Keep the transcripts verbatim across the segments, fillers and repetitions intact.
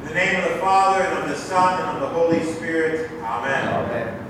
In the name of the Father, and of the Son, and of the Holy Spirit. Amen. Amen.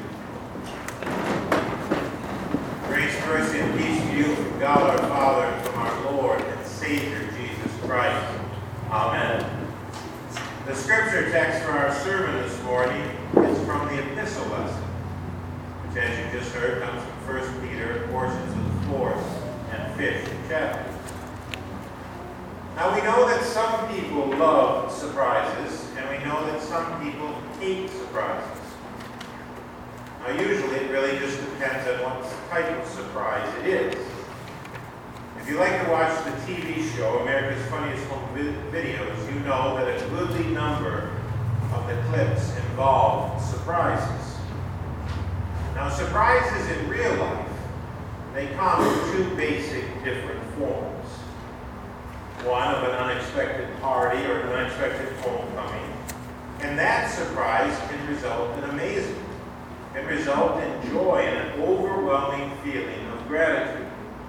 Grace, mercy, and peace to you from God our Father, and from our Lord and Savior, Jesus Christ. Amen. The scripture text for our sermon this morning is from the epistle lesson, which, as you just heard, comes from First Peter, portions of the fourth and fifth chapters. Now, we know that some people love surprises, and we know that some people hate surprises. Now, usually it really just depends on what type of surprise it is. If you like to watch the T V show, America's Funniest Home Videos, you know that a goodly number of the clips involve surprises. Now, surprises in real life, they come in two basic different forms. One of an unexpected party or an unexpected homecoming. And that surprise can result in amazement. It can result in joy and an overwhelming feeling of gratitude.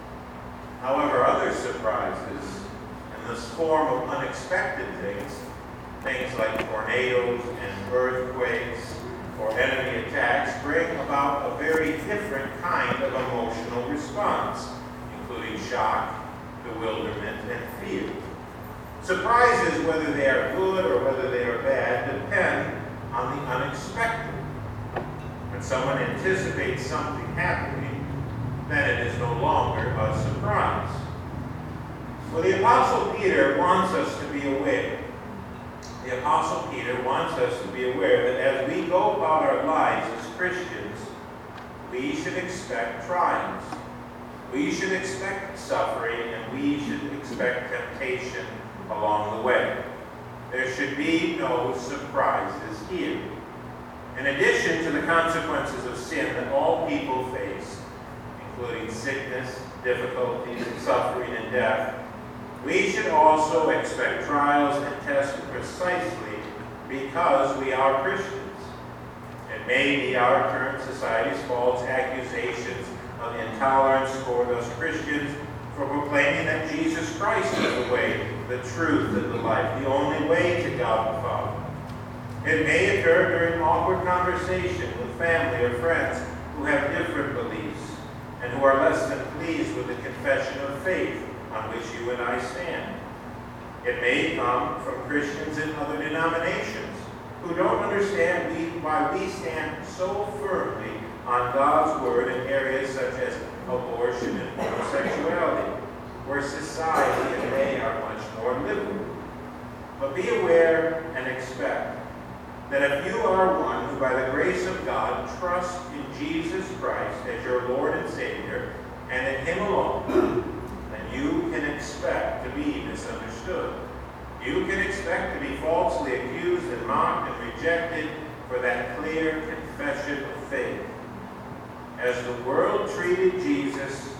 However, other surprises in this form of unexpected things, things like tornadoes and earthquakes or enemy attacks, bring about a very different kind of emotional response, including shock, bewilderment, and fear. Surprises, whether they are good or whether they are bad, depend on the unexpected. When someone anticipates something happening, then it is no longer a surprise. Well, the Apostle Peter wants us to be aware. The Apostle Peter wants us to be aware that as we go about our lives as Christians, we should expect trials. We should expect suffering, and we should expect temptation along the way. There should be no surprises here. In addition to the consequences of sin that all people face, including sickness, difficulties, suffering, and death, we should also expect trials and tests precisely because we are Christians. It may be our current society's false accusations of intolerance toward us Christians for proclaiming that Jesus Christ is the way, the truth, and the life, the only way to God the Father. It may occur during awkward conversation with family or friends who have different beliefs and who are less than pleased with the confession of faith on which you and I stand. It may come from Christians in other denominations who don't understand we, why we stand so firmly on God's word in areas such as abortion and homosexuality, where society and they are much more liberal. But be aware and expect that if you are one who, by the grace of God, trusts in Jesus Christ as your Lord and Savior, and in Him alone, then you can expect to be misunderstood. You can expect to be falsely accused and mocked and rejected for that clear confession of faith. As the world treated Jesus,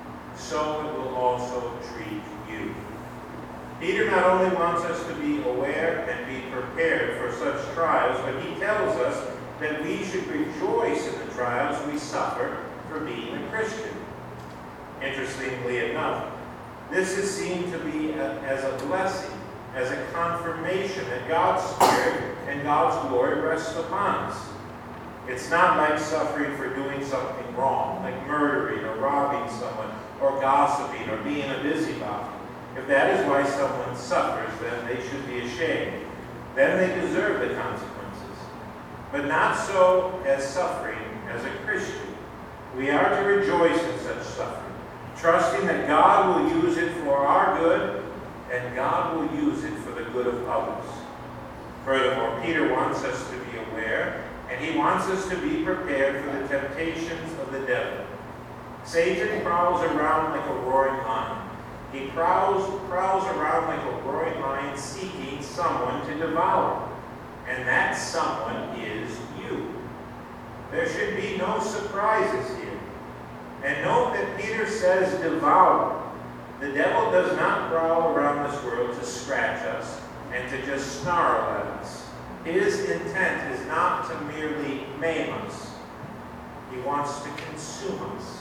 so it will also treat you. Peter not only wants us to be aware and be prepared for such trials, but he tells us that we should rejoice in the trials we suffer for being a Christian. Interestingly enough, this is seen to be a, as a blessing, as a confirmation that God's Spirit and God's glory rests upon us. It's not like suffering for doing something wrong, like murdering or robbing someone, or gossiping, or being a busybody. If that is why someone suffers, then they should be ashamed. Then they deserve the consequences. But not so as suffering as a Christian. We are to rejoice in such suffering, trusting that God will use it for our good, and God will use it for the good of others. Furthermore, Peter wants us to be aware, and he wants us to be prepared for the temptations of the devil. Satan prowls around like a roaring lion. He prowls, prowls around like a roaring lion seeking someone to devour. And that someone is you. There should be no surprises here. And note that Peter says devour. The devil does not prowl around this world to scratch us and to just snarl at us. His intent is not to merely maim us. He wants to consume us.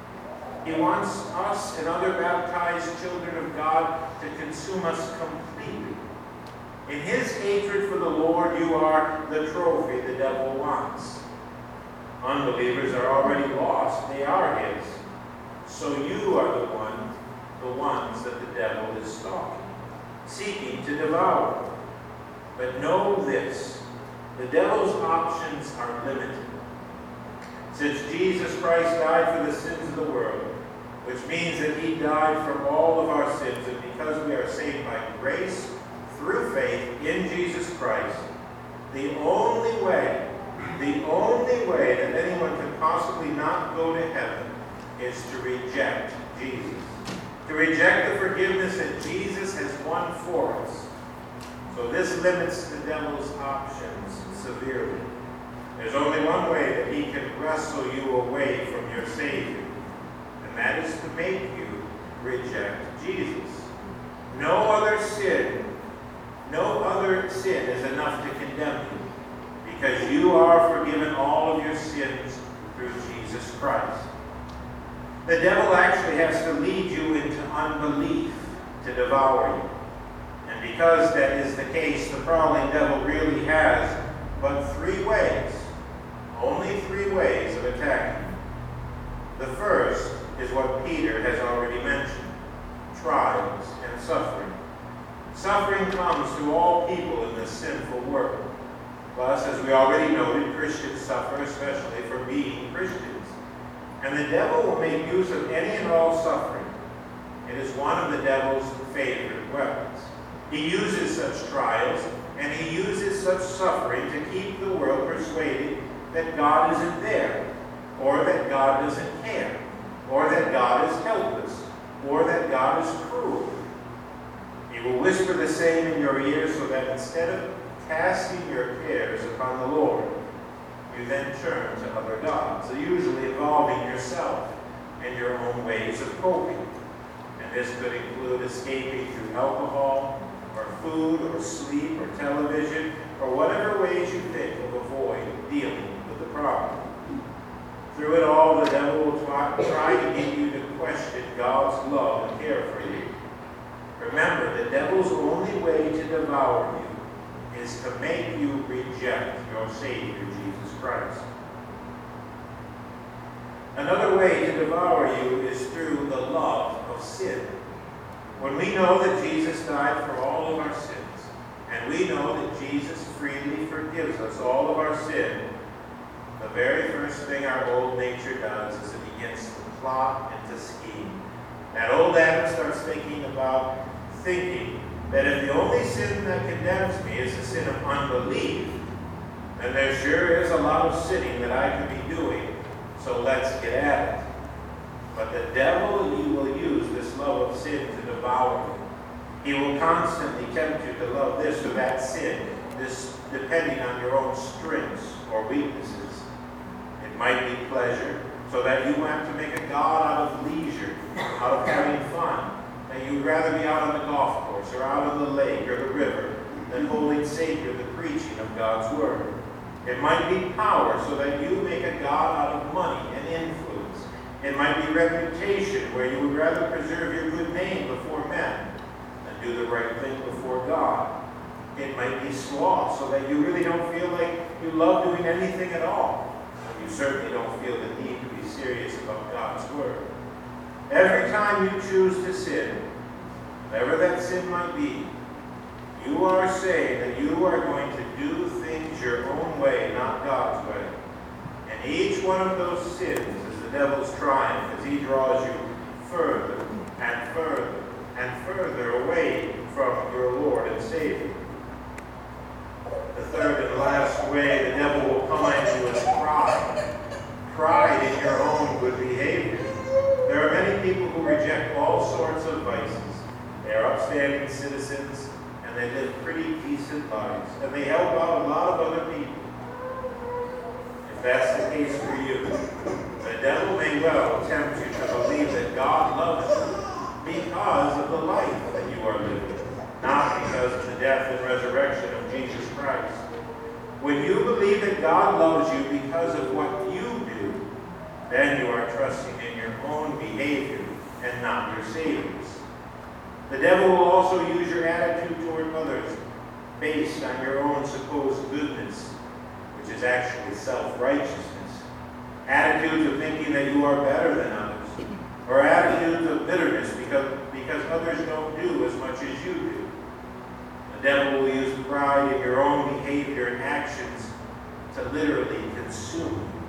He wants us and other baptized children of God to consume us completely. In his hatred for the Lord, you are the trophy the devil wants. Unbelievers are already lost. They are his. So you are the one, the ones that the devil is stalking, seeking to devour. But know this, the devil's options are limited. Since Jesus Christ died for the sins of the world, which means that he died for all of our sins, and because we are saved by grace through faith in Jesus Christ, the only way, the only way that anyone can possibly not go to heaven is to reject Jesus. To reject the forgiveness that Jesus has won for us. So this limits the devil's options severely. There's only one way that he can wrestle you away from your Savior, and that is to make you reject Jesus. No other sin, no other sin is enough to condemn you, because you are forgiven all of your sins through Jesus Christ. The devil actually has to lead you into unbelief to devour you. And because that is the case, the prowling devil really has but three ways, only three ways of attacking you. The first is what Peter has already mentioned, trials and suffering. Suffering comes to all people in this sinful world. Plus, as we already noted, Christians suffer especially for being Christians. And the devil will make use of any and all suffering. It is one of the devil's favorite weapons. He uses such trials, and he uses such suffering to keep the world persuaded that God isn't there, or that God doesn't care, or that God is helpless, or that God is cruel. He will whisper the same in your ear so that instead of casting your cares upon the Lord, you then turn to other gods, usually involving yourself and your own ways of coping. And this could include escaping through alcohol, or food, or sleep, or television, or whatever ways you think will avoid dealing with the problem. Through it all, the devil will try, try to get you to question God's love and care for you. Remember, the devil's only way to devour you is to make you reject your Savior, Jesus Christ. Another way to devour you is through the love of sin. When we know that Jesus died for all of our sins, and we know that Jesus freely forgives us all of our sin, the very first thing our old nature does is it begins to plot and to scheme. That old Adam starts thinking about thinking that if the only sin that condemns me is the sin of unbelief, then there sure is a lot of sinning that I could be doing, so let's get at it. But the devil, he will use this love of sin to devour you. He will constantly tempt you to love this or that sin, this depending on your own strengths or weaknesses. It might be pleasure, so that you want to make a god out of leisure, out of having fun, that you'd rather be out on the golf course or out on the lake or the river than holding sacred the preaching of God's word. It might be power, so that you make a god out of money and influence. It might be reputation, where you would rather preserve your good name before men than do the right thing before God. It might be sloth, so that you really don't feel like you love doing anything at all. You certainly don't feel the need to be serious about God's word. Every time you choose to sin, whatever that sin might be, you are saying that you are going to do things your own way, not God's way. And each one of those sins is the devil's triumph as he draws you further and further and further away from your Lord and Savior. The third and last way the devil will come at you is pride. Pride in your own good behavior. There are many people who reject all sorts of vices. They are upstanding citizens, and they live pretty decent lives, and they help out a lot of other people. If that's the case for you, the devil may well tempt you to believe that God loves you because of the life that you are living, not because of the death and resurrection of Jesus Christ. When you believe that God loves you because of what you do, then you are trusting in your own behavior and not your Savior's. The devil will also use your attitude toward others based on your own supposed goodness, which is actually self-righteousness. Attitudes of thinking that you are better than others, or attitudes of bitterness because, because others don't do as much as you do. The devil will use pride in your own behavior and actions to literally consume you.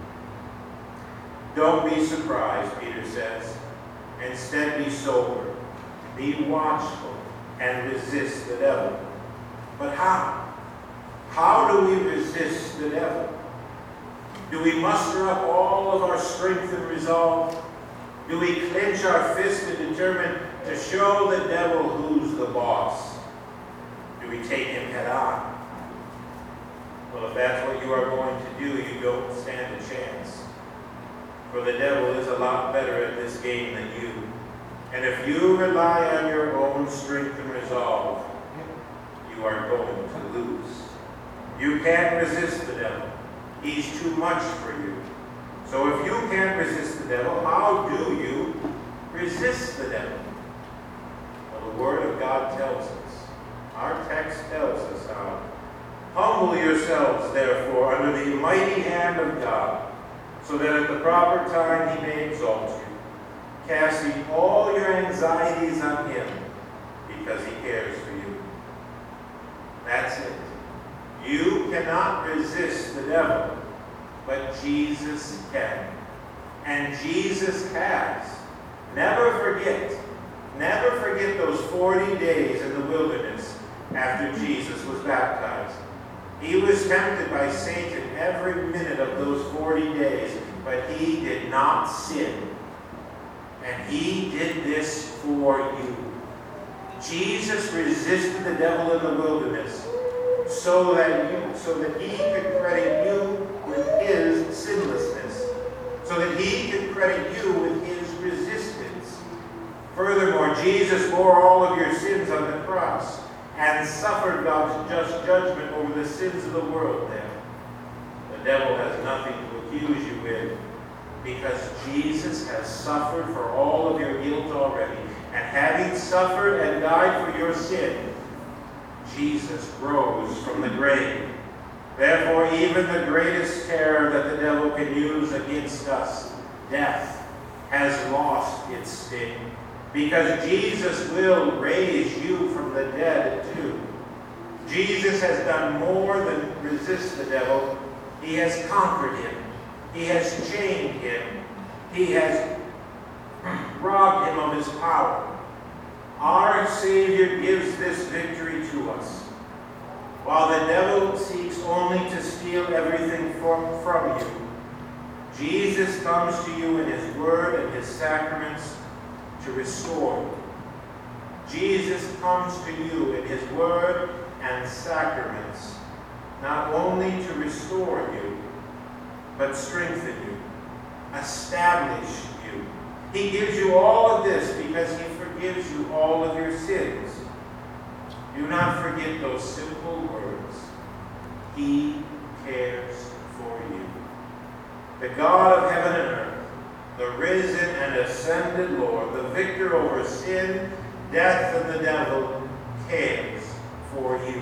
Don't be surprised, Peter says. Instead, be sober, be watchful, and resist the devil. But how? How do we resist the devil? Do we muster up all of our strength and resolve? Do we clench our fist and determine to show the devil who's the boss? Do we take him head on? Well, if that's what you are going to do, you don't stand a chance. For the devil is a lot better at this game than you. And if you rely on your own strength and resolve, you are going to lose. You can't resist the devil. He's too much for you. So if you can't resist the devil, how do you resist the devil? Well, the Word of God tells us. Our text tells us how. Humble yourselves, therefore, under the mighty hand of God, so that at the proper time he may exalt you, casting all your anxieties on him, because he cares for you. That's it. You cannot resist the devil, but Jesus can. And Jesus has. Never forget, never forget those forty days in the wilderness after Jesus was baptized. He was tempted by Satan every minute of those forty days, but he did not sin. And he did this for you. Jesus resisted the devil in the wilderness so that you, so that he could credit you with his sinlessness, so that he could credit you with his resistance. Furthermore, Jesus bore all of your sins on the cross and suffered God's just judgment over the sins of the world there. The devil has nothing to accuse you with, because Jesus has suffered for all of your guilt already. And having suffered and died for your sin, Jesus rose from the grave. Therefore, even the greatest terror that the devil can use against us, death, has lost its sting. Because Jesus will raise you from the dead too. Jesus has done more than resist the devil. He has conquered him. He has chained him. He has robbed him of his power. Our Savior gives this victory to us. While the devil seeks only to steal everything from, from you, Jesus comes to you in his word and his sacraments to restore you. Jesus comes to you in his word and sacraments, not only to restore you, but strengthen you, establish you. He gives you all of this because he forgives you all of your sins. Do not forget those simple words. He cares for you. The God of heaven and earth, the risen and ascended Lord, the victor over sin, death, and the devil, cares for you.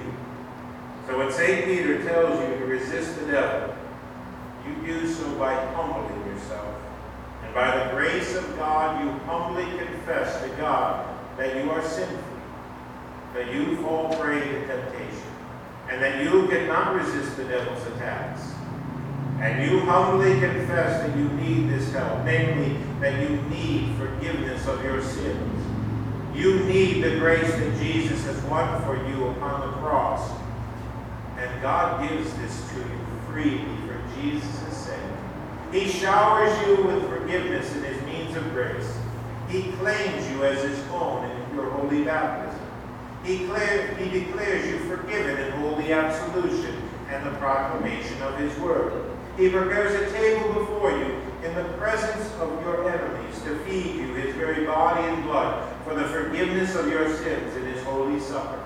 So when Saint Peter tells you to resist the devil, you do so by humbling yourself. And by the grace of God, you humbly confess to God that you are sinful, that you fall prey to temptation, and that you cannot resist the devil's attacks. And you humbly confess that you need this help, namely, that you need forgiveness of your sins. You need the grace that Jesus has won for you upon the cross. And God gives this to you freely for Jesus' sake. He showers you with forgiveness in his means of grace. He claims you as his own in your holy baptism. He, declare, he declares you forgiven in holy absolution and the proclamation of his word. He prepares a table before you in the presence of your enemies to feed you his very body and blood for the forgiveness of your sins in his holy supper.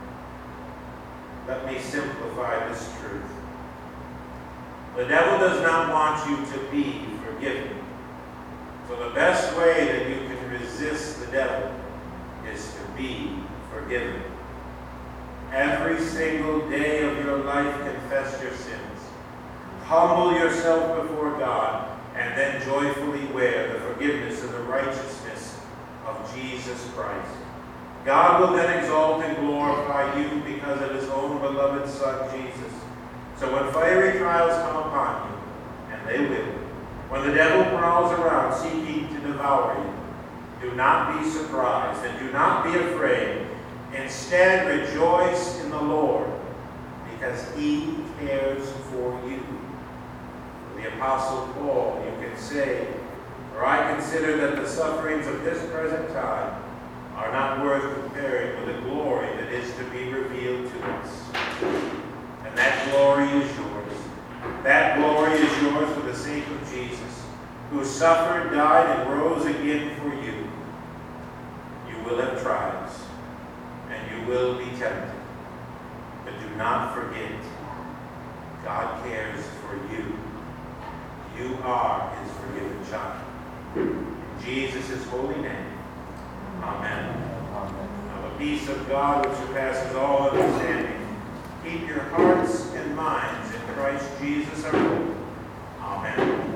Let me simplify this truth. The devil does not want you to be forgiven. So the best way that you can resist the devil is to be forgiven. Every single day of your life, confess your sins. Humble yourself before God, and then joyfully wear the forgiveness and the righteousness of Jesus Christ. God will then exalt and glorify you because of his own beloved Son, Jesus. So when fiery trials come upon you, and they will, when the devil prowls around seeking to devour you, do not be surprised and do not be afraid. Instead, rejoice in the Lord, because he cares for you. For the Apostle Paul, you can say, "For I consider that the sufferings of this present time are not worth comparing with the glory that is to be revealed to us." And that glory is yours. That glory is yours for the sake of Jesus, who suffered, died, and rose again for you. You will have trials, and you will be tempted. But do not forget, God cares for you. You are his forgiven child. In Jesus' holy name, amen. Now the peace of God, which surpasses all understanding, keep your hearts and minds in Christ Jesus our Lord. Amen.